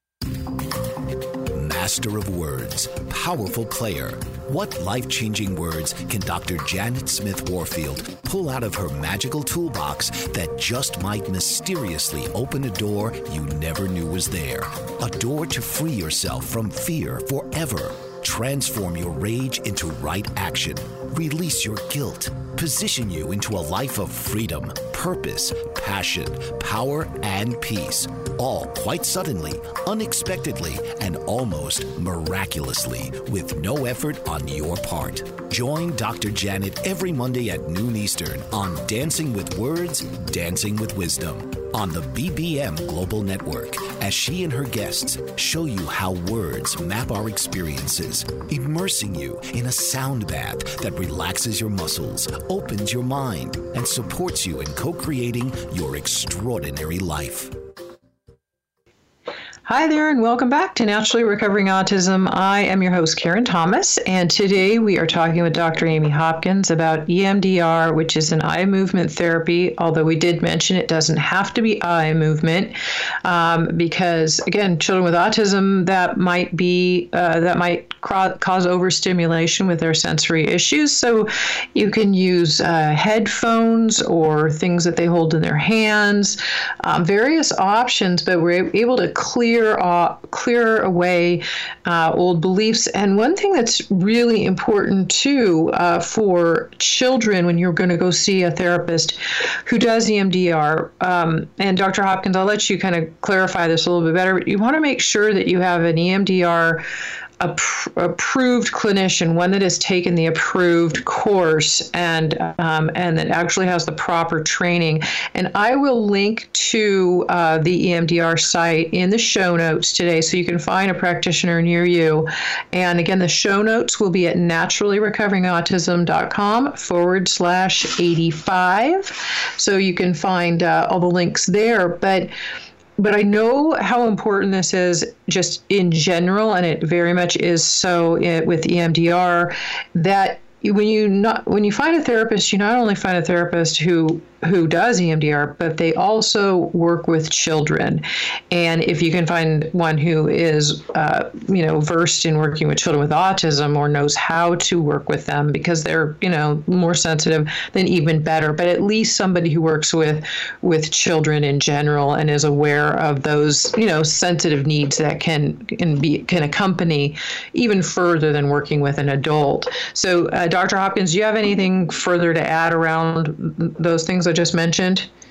Master of words, powerful player. What life-changing words can Dr. Janet Smith Warfield pull out of her magical toolbox that just might mysteriously open a door you never knew was there? A door to free yourself from fear forever. Transform your rage into right action. Release your guilt. Position you into a life of freedom, purpose, passion, power, and peace. All quite suddenly, unexpectedly, and almost miraculously, with no effort on your part. Join Dr. Janet every Monday at noon Eastern on Dancing with Words, Dancing with Wisdom on the BBM Global Network, as she and her guests show you how words map our experiences, immersing you in a sound bath that relaxes your muscles, opens your mind, and supports you in co-creating your extraordinary life. Hi there, and welcome back to Naturally Recovering Autism. I am your host, Karen Thomas, and today we are talking with Dr. Amy Hopkins about EMDR, which is an eye movement therapy, although we did mention it doesn't have to be eye movement, because, again, children with autism, that might cause overstimulation with their sensory issues. So you can use headphones or things that they hold in their hands, various options, but we're able to clear away old beliefs. And one thing that's really important too for children when you're going to go see a therapist who does EMDR, and Dr. Hopkins, I'll let you kind of clarify this a little bit better, but you want to make sure that you have an EMDR approved clinician, one that has taken the approved course and that actually has the proper training. And I will link to the EMDR site in the show notes today, so you can find a practitioner near you. And again, the show notes will be at naturallyrecoveringautism.com/85. So you can find all the links there. But I know how important this is just in general, and it very much is so with EMDR, that when you find a therapist, you not only find a therapist who does EMDR, but they also work with children. And if you can find one who is, versed in working with children with autism or knows how to work with them because they're, more sensitive, then even better. But at least somebody who works with children in general and is aware of those, sensitive needs that can accompany even further than working with an adult. So, Dr. Hopkins, do you have anything further to add around those things I just mentioned?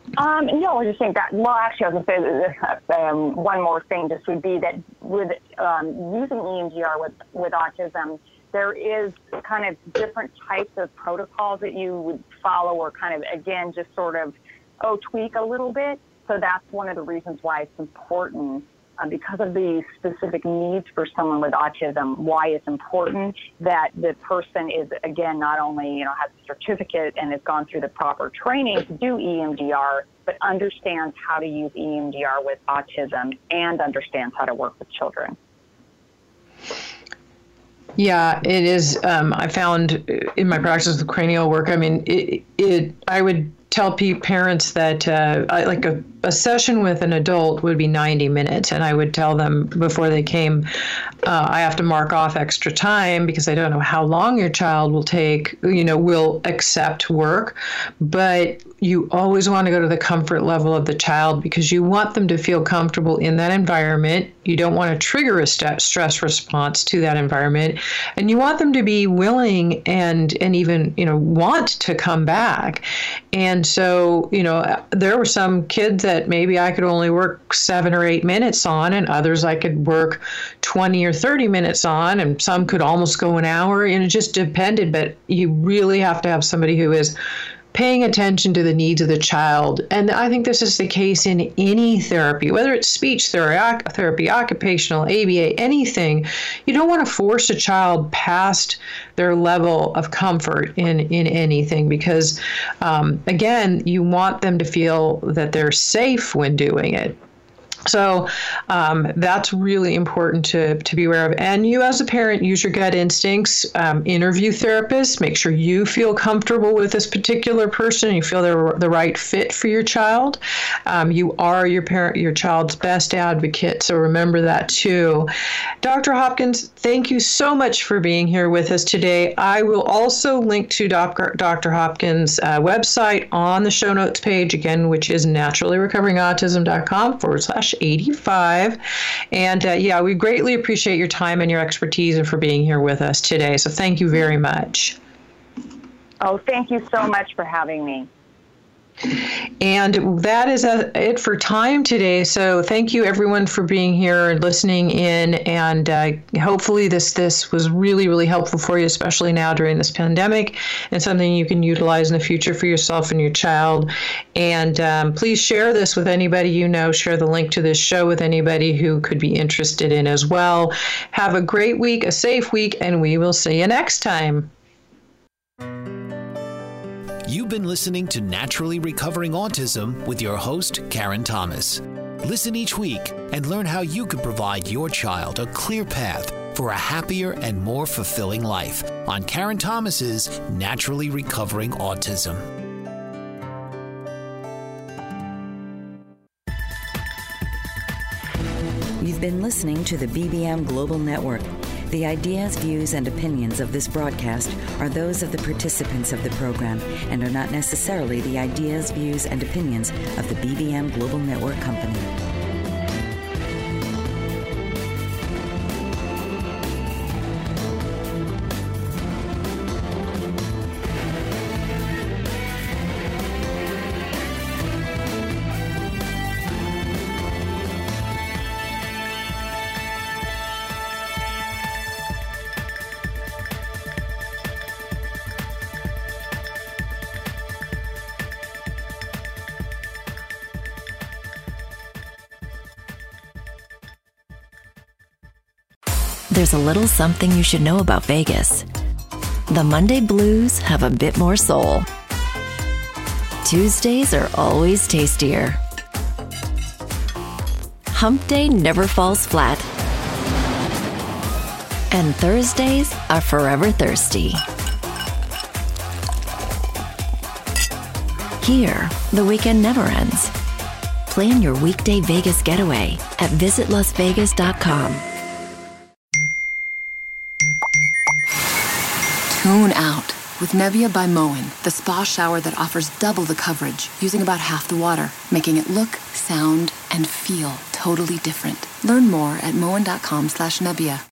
No, I was just saying that. Well, actually, I was going to say one more thing. Just would be that with using EMDR with autism, there is kind of different types of protocols that you would follow, or kind of again just sort of tweak a little bit. So that's one of the reasons why it's important. Because of the specific needs for someone with autism, why it's important that the person is, again, not only, has a certificate and has gone through the proper training to do EMDR, but understands how to use EMDR with autism and understands how to work with children. Yeah, it is. I found in my practice with cranial work, I mean, I would tell parents that like a session with an adult would be 90 minutes. And I would tell them before they came, I have to mark off extra time because I don't know how long your child will take, will accept work. But you always want to go to the comfort level of the child because you want them to feel comfortable in that environment. You don't want to trigger a stress response to that environment. And you want them to be willing and even, want to come back. And so, there were some kids that maybe I could only work 7 or 8 minutes on, and others I could work 20 or 30 minutes on, and some could almost go an hour, and it just depended. But you really have to have somebody who is paying attention to the needs of the child. And I think this is the case in any therapy, whether it's speech therapy, occupational, ABA, anything. You don't want to force a child past their level of comfort in anything because, again, you want them to feel that they're safe when doing it. So that's really important to be aware of. And you as a parent, use your gut instincts, interview therapists, make sure you feel comfortable with this particular person, you feel they're the right fit for your child. You are your child's best advocate, so remember that too. Dr. Hopkins, thank you so much for being here with us today. I will also link to Dr. Hopkins' website on the show notes page, again, which is naturallyrecoveringautism.com/85. And we greatly appreciate your time and your expertise and for being here with us today. So thank you very much. Oh, thank you so much for having me. And that is it for time today. So thank you everyone for being here and listening in. And hopefully this was really, really helpful for you, especially now during this pandemic, and something you can utilize in the future for yourself and your child. And please share this with anybody you know. Share the link to this show with anybody who could be interested in as well. Have a great week, a safe week, and we will see you next time. You've been listening to Naturally Recovering Autism with your host, Karen Thomas. Listen each week and learn how you can provide your child a clear path for a happier and more fulfilling life on Karen Thomas's Naturally Recovering Autism. You've been listening to the BBM Global Network. The ideas, views, and opinions of this broadcast are those of the participants of the program and are not necessarily the ideas, views, and opinions of the BBM Global Network Company. There's a little something you should know about Vegas. The Monday blues have a bit more soul. Tuesdays are always tastier. Hump Day never falls flat. And Thursdays are forever thirsty. Here, the weekend never ends. Plan your weekday Vegas getaway at visitlasvegas.com. Tune out with Nebia by Moen, the spa shower that offers double the coverage using about half the water, making it look, sound, and feel totally different. Learn more at moen.com/Nebia.